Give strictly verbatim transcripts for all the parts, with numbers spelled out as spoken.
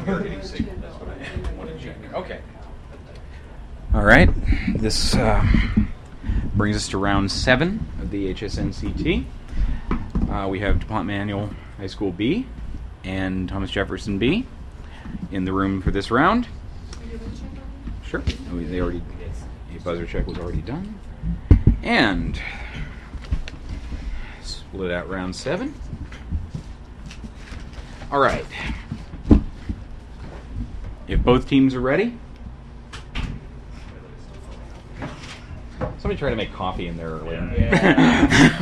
are getting signal. That's what I want to check. Okay. All right. This uh, brings us to round seven of the H S N C T. Uh, we have DuPont Manual High School B and Thomas Jefferson B in the room for this round. Sure. They already, a buzzer check was already done. And split out round seven. All right. If both teams are ready. Somebody try to make coffee in there earlier. Yeah.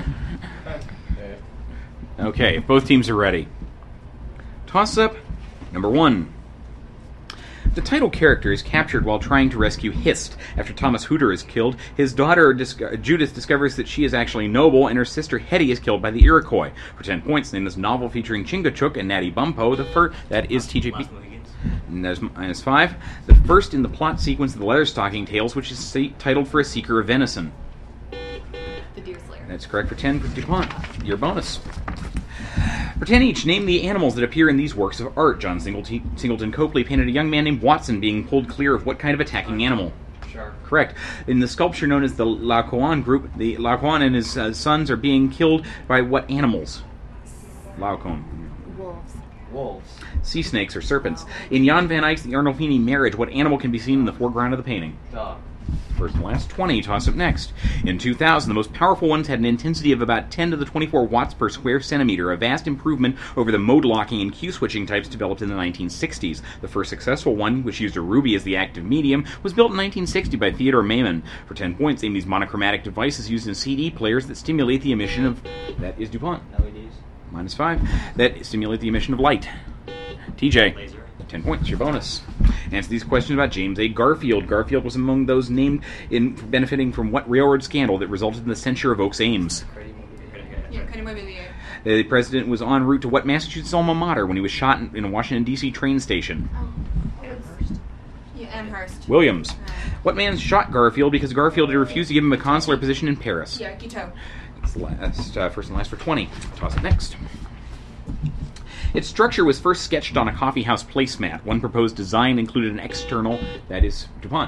Okay, if both teams are ready. Toss-up number one. The title character is captured while trying to rescue Hist. After Thomas Hooter is killed, his daughter dis- Judith discovers that she is actually noble, and her sister Hetty is killed by the Iroquois. For ten points, name this novel featuring Chingachgook and Natty Bumppo. The first that is T J B. And that's minus five. The first in the plot sequence of the Leatherstocking Tales, which is sa- titled For a Seeker of Venison. The Deerslayer. That's correct for ten for DuPont. Your bonus. For ten each, name the animals that appear in these works of art. John Singleton, Singleton Copley painted a young man named Watson being pulled clear of what kind of attacking animal? Shark. Correct. In the sculpture known as the Laocoon group, the Laocoon and his uh, sons are being killed by what animals? Laocoon. Wolves. Wolves. Sea snakes or serpents. In Jan van Eyck's The Arnolfini Marriage, what animal can be seen in the foreground of the painting? Dog. First and last twenty, toss up next. In two thousand, the most powerful ones had an intensity of about ten to the twenty-four watts per square centimeter, a vast improvement over the mode locking and Q switching types developed in the nineteen sixties. The first successful one, which used a ruby as the active medium, was built in nineteen sixty by Theodore Maiman. For ten points, name these monochromatic devices used in C D players that stimulate the emission of... That is DuPont. L E Ds. Minus five. That stimulate the emission of light. T J. Laser. Ten points, your bonus. Answer these questions about James A. Garfield. Garfield was among those named in benefiting from what railroad scandal that resulted in the censure of Oak's Ames? Yeah, Cuddy Mobilier. The president was en route to what Massachusetts alma mater when he was shot in, in a Washington, D C train station? Oh, Amherst. Yeah, Amherst. Williams. Uh, What man shot Garfield because Garfield had refused to give him a consular position in Paris? yeah, Guiteau. It's the last, uh, first and last for twenty. Toss it next. Its structure was first sketched on a coffeehouse placemat. One proposed design included an external, that is DuPont.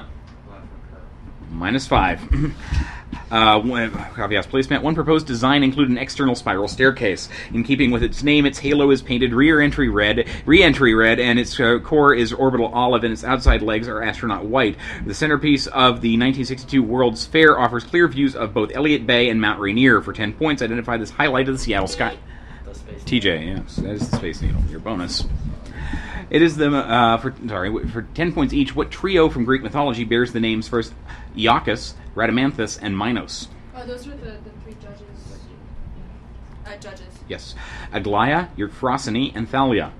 Minus five. uh, one, coffeehouse placemat. One proposed design included an external spiral staircase. In keeping with its name, its halo is painted rear entry red, re-entry red, and its uh, core is orbital olive, and its outside legs are astronaut white. The centerpiece of the nineteen sixty-two World's Fair offers clear views of both Elliott Bay and Mount Rainier. For ten points, identify this highlight of the Seattle sky. T J, yes, that is the Space Needle. Your bonus. It is the uh, for sorry for ten points each. What trio from Greek mythology bears the names first Iacchus, Rhadamanthus, and Minos? Oh, those were the, the three judges. Uh, judges. Yes, Aglaia, Euphrosyne, and Thalia.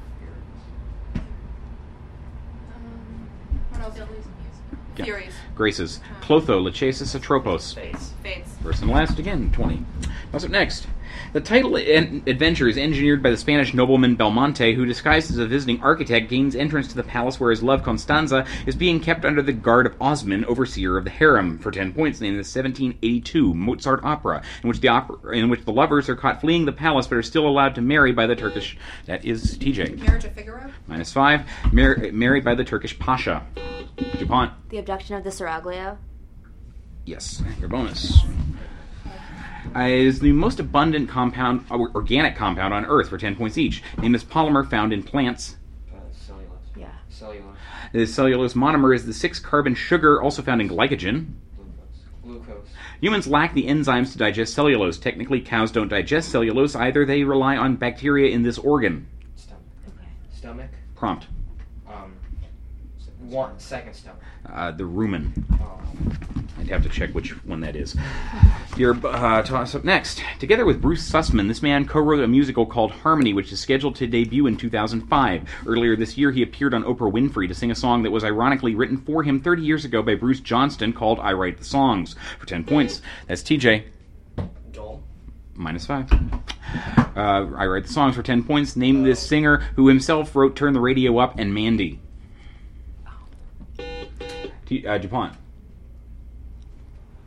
Um, what else? Yeah. Furies. Graces, Clotho, Lachesis, Atropos. Fates. Fates. First and last again, twenty. What's up next? The title en- adventure is engineered by the Spanish nobleman Belmonte, who, disguised as a visiting architect, gains entrance to the palace where his love Constanza is being kept under the guard of Osman, overseer of the harem. For ten points, named the seventeen eighty-two Mozart opera, in which the opera, in which the lovers are caught fleeing the palace but are still allowed to marry by the Turkish. That is T J. Marriage of Figaro. Minus five. Mar- married by the Turkish pasha. DuPont. The Abduction of the Seraglio. Yes, your bonus. Uh, it is the most abundant compound, uh, organic compound on Earth for ten points each. Name this polymer found in plants. Uh, cellulose. Yeah. Cellulose. The cellulose monomer is the six-carbon sugar also found in glycogen. Glucose. Glucose. Humans lack the enzymes to digest cellulose. Technically, cows don't digest cellulose either. They rely on bacteria in this organ. Stomach. Okay. Stomach. Prompt. Um. One second stomach. Uh, the rumen. Oh. I'd have to check which one that is. Your uh, toss up next. Together with Bruce Sussman, this man co-wrote a musical called Harmony, which is scheduled to debut in two thousand five. Earlier this year, he appeared on Oprah Winfrey to sing a song that was ironically written for him thirty years ago by Bruce Johnston called I Write the Songs. For ten points, that's T J. Joel. Minus five. Uh, I Write the Songs for ten points. Name this singer who himself wrote Turn the Radio Up and Mandy. T- uh, DuPont.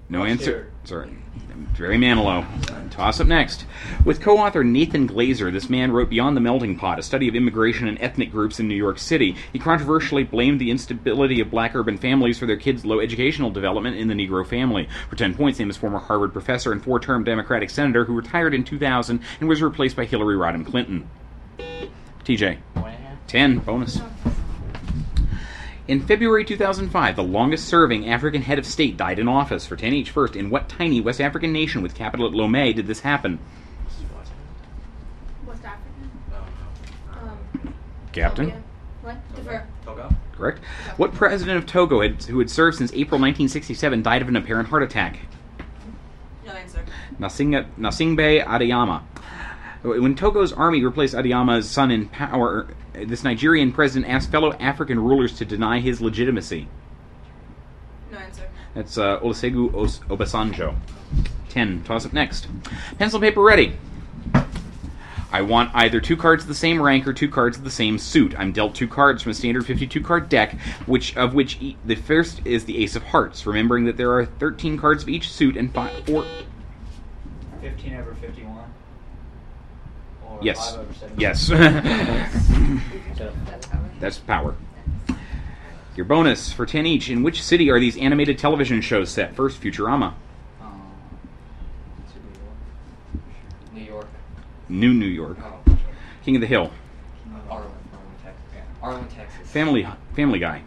No What's answer. your- Sorry. Jerry Manilow. Toss up next. With co-author Nathan Glazer, this man wrote Beyond the Melting Pot, a study of immigration and ethnic groups in New York City. He controversially blamed the instability of black urban families for their kids' low educational development in the Negro family. For ten points, named as former Harvard professor and four-term Democratic senator who retired in two thousand and was replaced by Hillary Rodham Clinton. T J. One and a half. ten. Bonus. In February two thousand five, the longest-serving African head of state died in office. For ten each. First, in what tiny West African nation with capital at Lomé did this happen? West African. Um, Captain? Zambia. What? Defer. Togo. Correct. What president of Togo, had, who had served since April nineteen sixty-seven, died of an apparent heart attack? No answer. Nasinga, Nasingbe Adeyemi. When Togo's army replaced Adeyemi's son in power, this Nigerian president asked fellow African rulers to deny his legitimacy. No answer. That's uh, Olusegun Os- Obasanjo. ten. Toss up next. Pencil and paper ready. I want either two cards of the same rank or two cards of the same suit. I'm dealt two cards from a standard fifty-two card deck, which of which e- the first is the Ace of Hearts, remembering that there are thirteen cards of each suit and five, four... Fifteen over fifty-one. Or Yes. Five over seventy. Yes. So, That's how it- That's power. Your bonus for ten each. In which city are these animated television shows set? First, Futurama. um, it's a New York. New York. New New York. Oh. King of the Hill. Arlen. Arlen, Texas. Yeah. Arlen, Texas. Family Family Guy.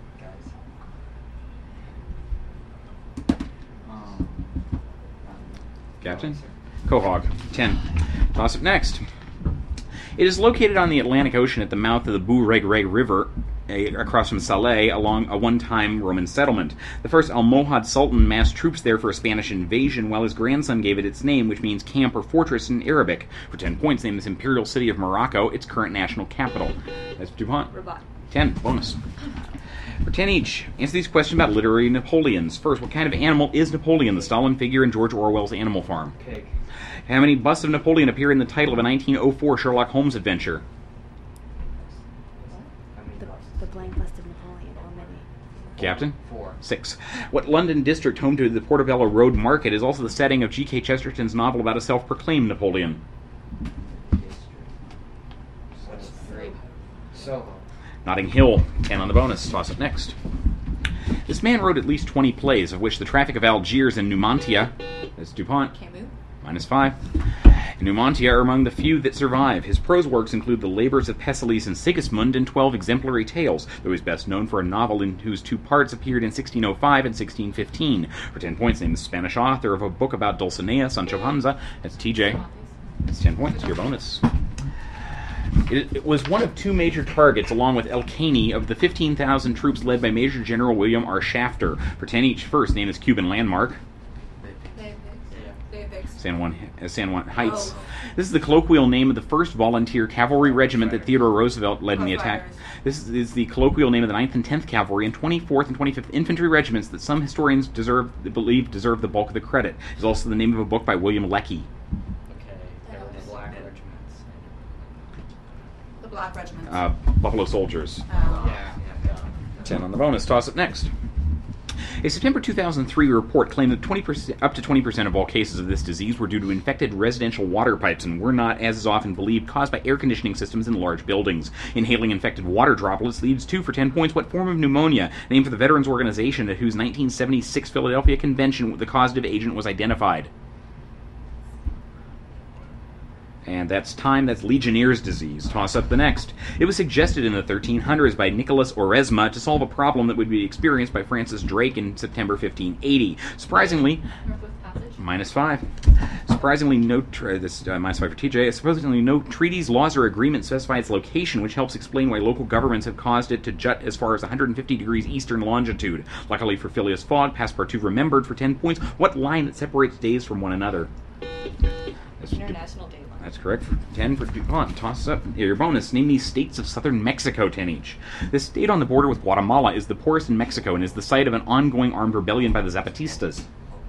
Guys. Um, Captain? No answer. Quahog. ten. Toss up next. It is located on the Atlantic Ocean at the mouth of the Bou Regreg River, a, across from Saleh, along a one-time Roman settlement. The first Almohad Sultan massed troops there for a Spanish invasion, while his grandson gave it its name, which means camp or fortress in Arabic. For ten points, name this imperial city of Morocco, its current national capital. That's DuPont. Rabat. ten. Bonus. For ten each. Answer these questions about literary Napoleons. First, what kind of animal is Napoleon, the Stalin figure in George Orwell's Animal Farm? Pig. How many busts of Napoleon appear in the title of a nineteen oh four Sherlock Holmes adventure? How many The, bucks? the blank bust of Napoleon. How many? Captain? Four. Six. What London district home to the Portobello Road Market is also the setting of G K Chesterton's novel about a self-proclaimed Napoleon? District. That's three. Soho. Notting Hill. ten on the bonus. Toss up next. This man wrote at least twenty plays, of which The Traffic of Algiers and Numantia, that's DuPont, Camus. minus five, and Numantia are among the few that survive. His prose works include The Labours of Pesselis and Sigismund and twelve exemplary tales, though he's best known for a novel in whose two parts appeared in sixteen oh five and sixteen fifteen. For ten points, named the Spanish author of a book about Dulcinea, Sancho Panza. That's T J. That's ten points. Your bonus. It, it was one of two major targets, along with El Caney, of the fifteen thousand troops led by Major General William R. Shafter. For ten each. First, name is Cuban landmark. They have pigs. Yeah. They have pigs. San Juan, uh, San Juan Heights. Oh. This is the colloquial name of the first volunteer cavalry regiment that Theodore Roosevelt led in the Oh, attack. fighters. This is, is the colloquial name of the ninth and tenth Cavalry and twenty-fourth and twenty-fifth Infantry regiments that some historians deserve believe deserve the bulk of the credit. It's also the name of a book by William Leckie. Okay. There were the black regiments. The black regiments. Uh, Buffalo Soldiers. Oh. Yeah. Yeah. ten on the bonus. Toss it next. A September two thousand three report claimed that twenty percent, up to twenty percent of all cases of this disease were due to infected residential water pipes and were not, as is often believed, caused by air conditioning systems in large buildings. Inhaling infected water droplets leads to, for ten points, what form of pneumonia, named for the Veterans Organization at whose nineteen seventy-six Philadelphia convention the causative agent was identified. And that's time. That's Legionnaire's disease. Toss up the next. It was suggested in the thirteen hundreds by Nicholas Oresma to solve a problem that would be experienced by Francis Drake in September fifteen eighty. Surprisingly, Northwest Passage. minus five. Surprisingly, no tra- this uh, minus five for T J. Surprisingly, no treaties, laws, or agreements specify its location, which helps explain why local governments have caused it to jut as far as one hundred fifty degrees eastern longitude. Luckily for Phileas Fogg, Passepartout remembered for ten points what line that separates days from one another. That's International Date Line. That's correct. For ten for DuPont. Toss up your bonus. Name these states of southern Mexico, ten each. This state on the border with Guatemala is the poorest in Mexico and is the site of an ongoing armed rebellion by the Zapatistas.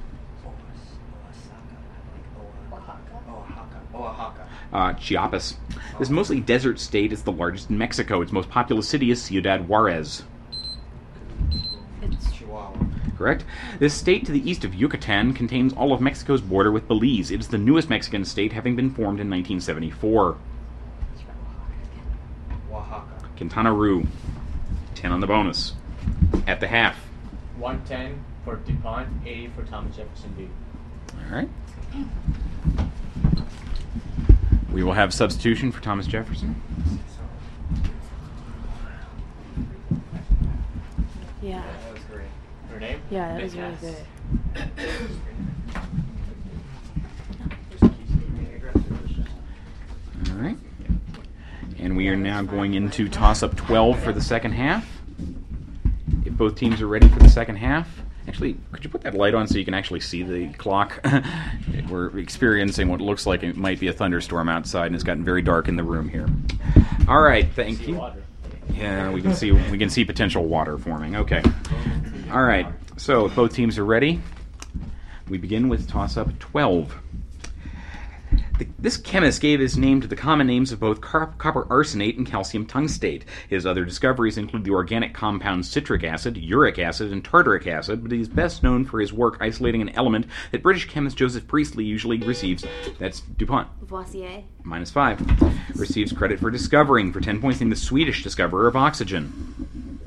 Oaxaca. Oaxaca. Uh, Chiapas. This mostly desert state is the largest in Mexico. Its most populous city is Ciudad Juarez. It's Chihuahua. Correct. This state to the east of Yucatan contains all of Mexico's border with Belize. It is the newest Mexican state, having been formed in nineteen seventy-four. Oaxaca. Quintana Roo. ten on the bonus. At the half. one ten for DuPont, eighty for Thomas Jefferson B. All right. We will have substitution for Thomas Jefferson. Yeah. That was great. Her name? Yeah, that was really Yes. good. All right. And we are now going into toss-up twelve for the second half. If both teams are ready for the second half. Actually, could you put that light on so you can actually see the clock? We're experiencing what looks like it might be a thunderstorm outside, and it's gotten very dark in the room here. All right, thank See you. water. Yeah, we can see we can see potential water forming. Okay. All right. So if both teams are ready, we begin with toss-up twelve. The, this chemist gave his name to the common names of both car- copper arsenate and calcium tungstate. His other discoveries include the organic compounds citric acid, uric acid, and tartaric acid, but he is best known for his work isolating an element that British chemist Joseph Priestley usually receives. That's DuPont. Voisier. Minus five. Receives credit for discovering, for ten points, named the Swedish discoverer of oxygen.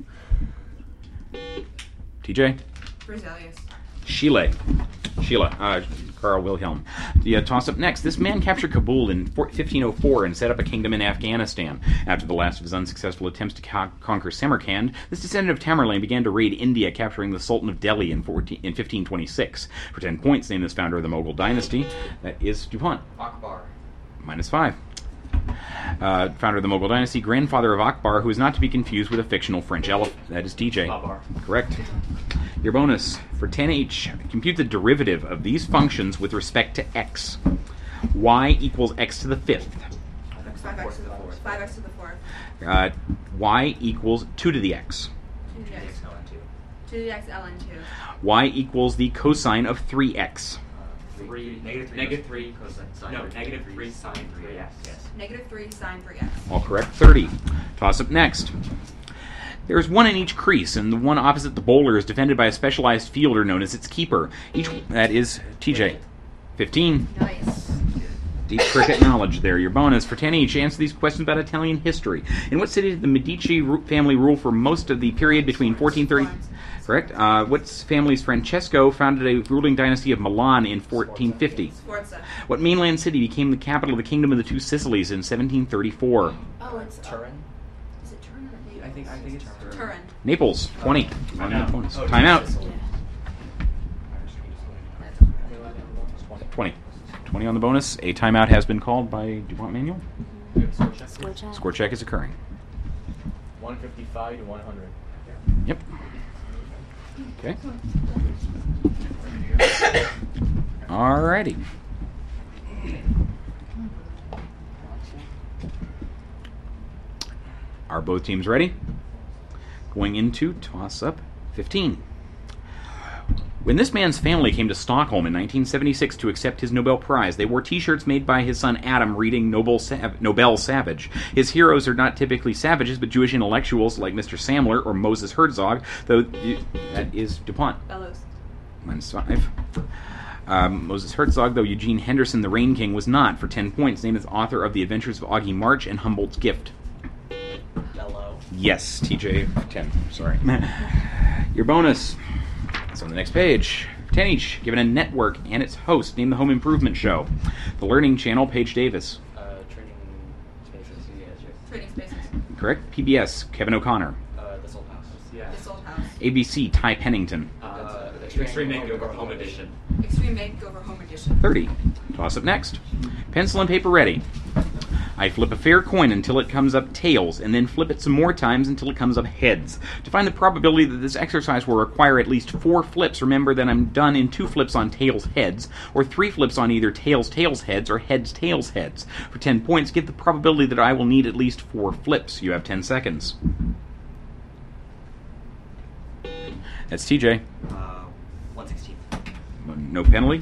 T J? Berzelius. Sheila. Sheila. Uh, Carl Wilhelm. The uh, toss-up next. This man captured Kabul in fifteen oh four and set up a kingdom in Afghanistan. After the last of his unsuccessful attempts to co- conquer Samarkand, this descendant of Tamerlane began to raid India, capturing the Sultan of Delhi in, fourteen, in fifteen twenty-six. For ten points, named as founder of the Mughal dynasty. That is DuPont. Akbar. Minus five. Uh, founder of the Mughal dynasty, grandfather of Akbar, who is not to be confused with a fictional French elephant. That is D J. Babar. Correct. Your bonus for ten each. Compute the derivative of these functions with respect to x. Y equals x to the fifth. five x to the fourth. five x to the fourth. Uh, y equals two to the x. two to the x. two to the x ln two. Y equals the cosine of three x. Three, negative three, negative three cosine, sine, no, negative three sine three x. Yes. Negative three sine three x. All correct. thirty. Toss up next. There is one in each crease, and the one opposite the bowler is defended by a specialized fielder known as its keeper. Each that is T J. fifteen. Nice. Deep cricket knowledge there. Your bonus for ten each. Answer these questions about Italian history. In what city did the Medici ru- family rule for most of the period between fourteen thirty? Florence. Correct. Uh, what family's Francesco founded a ruling dynasty of Milan in fourteen fifty? Sforza. What mainland city became the capital of the Kingdom of the Two Sicilies in seventeen thirty-four? Oh, it's Turin. Is it Turin or Naples? I think I think it's Turin. Turin. Naples. twenty. On the Timeout. bonus. Oh, Time out. Sicily. twenty. twenty on the bonus. A timeout has been called by DuPont Manual. Score check. Score check is occurring. one fifty-five to one hundred. Yep. Okay. Alrighty. Are both teams ready? Going into toss-up fifteen. When this man's family came to Stockholm in nineteen seventy-six to accept his Nobel Prize, they wore T-shirts made by his son Adam reading Nobel, Sav- Nobel Savage. His heroes are not typically savages, but Jewish intellectuals like Mister Samler or Moses Herzog, though you, that is DuPont. Bellows. Minus five. Um, Moses Herzog, though Eugene Henderson, the Rain King, was not, for ten points, named as author of The Adventures of Augie March and Humboldt's Gift. Bellow. Yes, T J, ten. Sorry. Your bonus. It's on the next page. ten each, given a network and its host. Name the Home Improvement Show. The Learning Channel, Paige Davis. Uh, training spaces. Yes, Trading spaces. Correct. P B S, Kevin O'Connor. Uh, this old house. Yeah. This old house. A B C, Ty Pennington. Uh, Extreme Makeover Home Edition. Extreme Makeover Home Edition. thirty. Toss up next. Pencil and paper ready. I flip a fair coin until it comes up tails, and then flip it some more times until it comes up heads. To find the probability that this exercise will require at least four flips, remember that I'm done in two flips on tails heads, or three flips on either tails tails heads or heads tails heads. For ten points, get the probability that I will need at least four flips. You have ten seconds. That's T J. Uh, one sixteen. No penalty.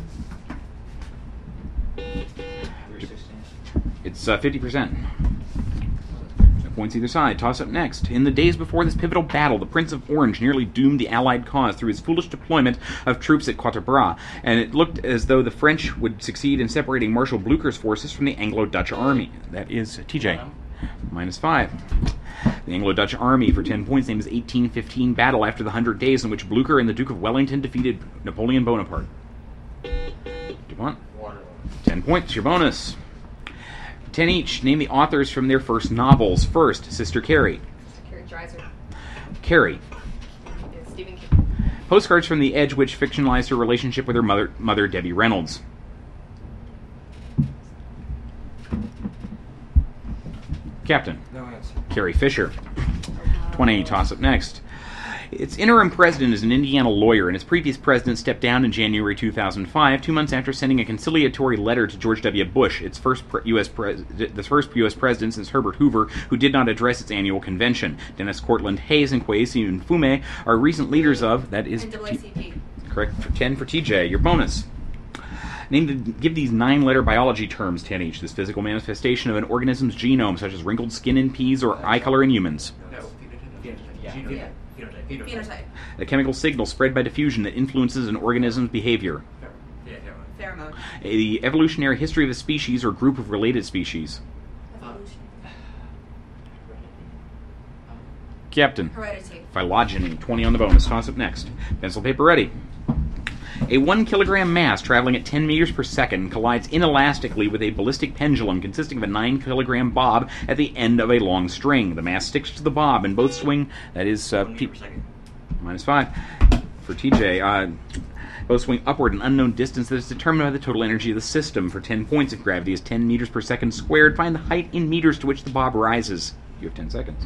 It's uh, fifty percent. Points either side. Toss up next. In the days before this pivotal battle, the Prince of Orange nearly doomed the Allied cause through his foolish deployment of troops at Quatre Bras, and it looked as though the French would succeed in separating Marshal Blucher's forces from the Anglo-Dutch army. That is T J. Minus five. The Anglo-Dutch army, for ten points, named as eighteen fifteen battle after the Hundred Days in which Blucher and the Duke of Wellington defeated Napoleon Bonaparte. DuPont. Waterloo. ten points, your bonus. ten each. Name the authors from their first novels. First, Sister Carrie. Carrie Dreiser. Carrie. It's Stephen King. Postcards from the Edge, which fictionalized her relationship with her mother, mother Debbie Reynolds. Captain. No answer. Carrie Fisher. twenty, toss up next. Its interim president is an Indiana lawyer, and its previous president stepped down in January two thousand five, two months after sending a conciliatory letter to George W. Bush, its first pre- U S pres- the first U S president since Herbert Hoover, who did not address its annual convention. Dennis Cortland Hayes and Kwesi Mfume are recent leaders of, that is... N double A C P. Correct, for ten for T J. Your bonus. Name the, give these nine-letter biology terms, ten each. This physical manifestation of an organism's genome, such as wrinkled skin in peas or eye color in humans. No, phenotype. Yeah. Phenotype. Yeah. Phenotype. Phenotype. Phenotype. A chemical signal spread by diffusion that influences an organism's behavior. Yeah, pheromone. Pheromone. The evolutionary history of a species or group of related species. Evolution. Captain. Heredity. Phylogeny. twenty on the bonus. Toss up next. Pencil, paper ready. A one kilogram mass traveling at ten meters per second collides inelastically with a ballistic pendulum consisting of a nine kilogram bob at the end of a long string. The mass sticks to the bob and both swing, that is, uh, One P- meter per second. minus five for T J. Uh, both swing upward an unknown distance that is determined by the total energy of the system. For ten points, if gravity is ten meters per second squared, find the height in meters to which the bob rises. You have ten seconds.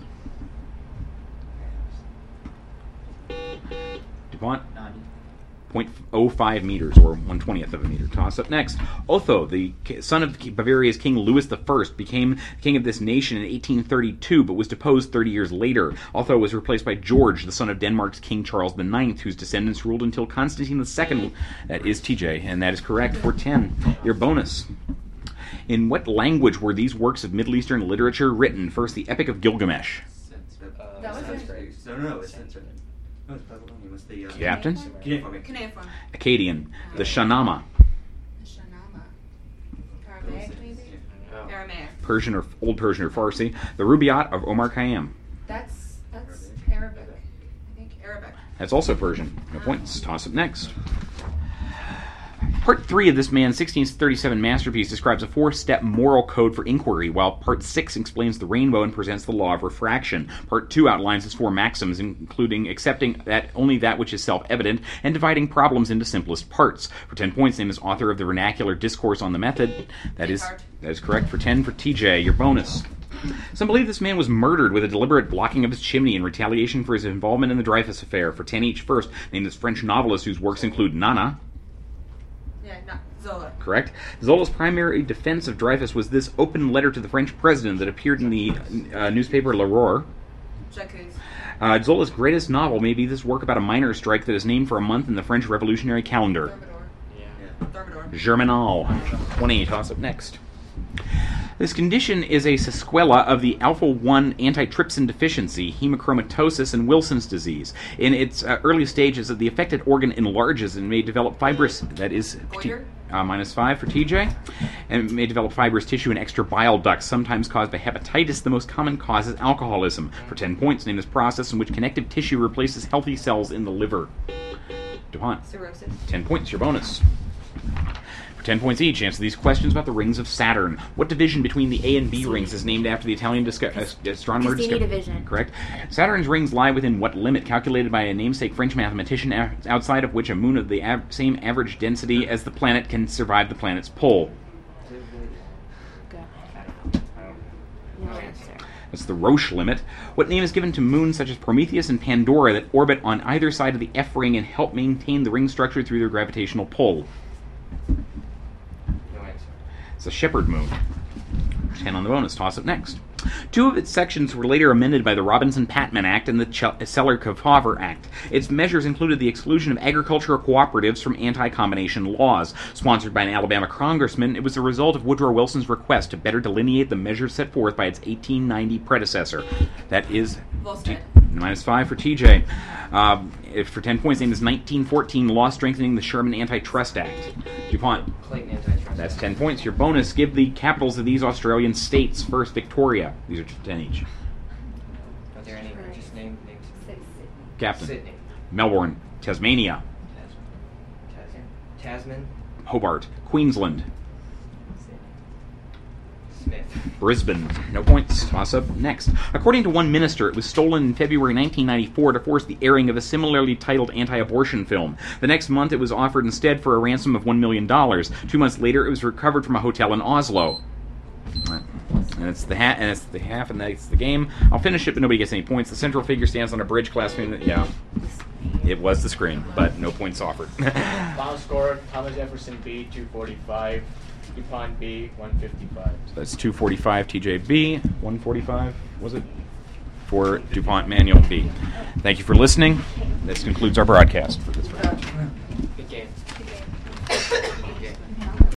DuPont. ninety. zero point zero five meters, or one twentieth of a meter. Toss up next. Otho, the son of Bavaria's King Louis the First, became king of this nation in eighteen thirty-two, but was deposed thirty years later. Otho was replaced by George, the son of Denmark's King Charles the Ninth, whose descendants ruled until Constantine the Second. That is T J, and that is correct for ten. Your bonus. In what language were these works of Middle Eastern literature written? First, the Epic of Gilgamesh. Uh, That was Sanskrit. No, no, no, it's Sanskrit. No, it's Babylonian. What's the... Uh, Captain? Cuneiform. Cuneiform. Akkadian. The Shahnameh. The Shahnameh. Aramaic, maybe? Oh. Aramaic. Persian or Old Persian or Farsi. The Rubaiyat of Omar Khayyam. That's that's Arabic. I think Arabic. That's also Persian. No points. Toss up next. Part three of this man's sixteen thirty-seven masterpiece describes a four-step moral code for inquiry, while Part six explains the rainbow and presents the law of refraction. Part two outlines its four maxims, including accepting that only that which is self-evident and dividing problems into simplest parts. For ten points, name is author of the vernacular discourse on the method. That is Descartes. that is correct. For ten for T J, your bonus. Some believe this man was murdered with a deliberate blocking of his chimney in retaliation for his involvement in the Dreyfus affair. For ten each. First, name this French novelist whose works include Nana. Yeah, not Zola. Correct. Zola's primary defense of Dreyfus was this open letter to the French president that appeared in the uh, newspaper L'Aurore. J'accuse. Uh, Zola's greatest novel may be this work about a miners' strike that is named for a month in the French Revolutionary calendar. Thermidor. Yeah. Thermidor. Germinal. twenty, toss up next. This condition is a sequela of the alpha one antitrypsin deficiency, hemochromatosis, and Wilson's disease. In its uh, early stages, the affected organ enlarges and may develop fibrous, that is, Goiter? uh, minus five for T J, and may develop fibrous tissue and extra bile ducts, sometimes caused by hepatitis. The most common cause is alcoholism. For ten points, name this process in which connective tissue replaces healthy cells in the liver. DuPont. Cirrhosis. ten points, your bonus. For ten points each, answer these questions about the rings of Saturn. What division between the A and B rings is named after the Italian disco- uh, astronomer? Cassini disco- division. Correct. Saturn's rings lie within what limit calculated by a namesake French mathematician, a- outside of which a moon of the av- same average density as the planet can survive the planet's pull? Go. No answer. That's the Roche limit. What name is given to moons such as Prometheus and Pandora that orbit on either side of the F ring and help maintain the ring structure through their gravitational pull? No answer. It's a shepherd moon. ten on the bonus. Toss up next. Two of its sections were later amended by the Robinson-Patman Act and the Ch- Seller-Kefauver Act. Its measures included the exclusion of agricultural cooperatives from anti-combination laws. Sponsored by an Alabama congressman, it was the result of Woodrow Wilson's request to better delineate the measures set forth by its eighteen ninety predecessor. That is Volstead. minus five for T J. Uh, if for ten points, name is nineteen fourteen law strengthening the Sherman Antitrust Act. DuPont. Clayton Antitrust. That's ten points. Your bonus, give the capitals of these Australian states. First, Victoria. These are ten each. Are there any? Just name names. Captain. Sydney. Melbourne. Tasmania. Tasman. Tasman. Hobart. Queensland. Smith. Brisbane. No points. Toss up next. According to one minister, it was stolen in February nineteen ninety-four to force the airing of a similarly titled anti-abortion film. The next month, it was offered instead for a ransom of one million dollars. Two months later, it was recovered from a hotel in Oslo. And it's the ha- and it's the half, and that's the game. I'll finish it, but nobody gets any points. The central figure stands on a bridge clasping. Yeah, it was the screen, but no points offered. Final score: Thomas Jefferson B two forty-five, DuPont B one fifty-five. So that's two forty-five T J B, one forty-five, was it? For DuPont Manual B. Thank you for listening. This concludes our broadcast for this round. Good game.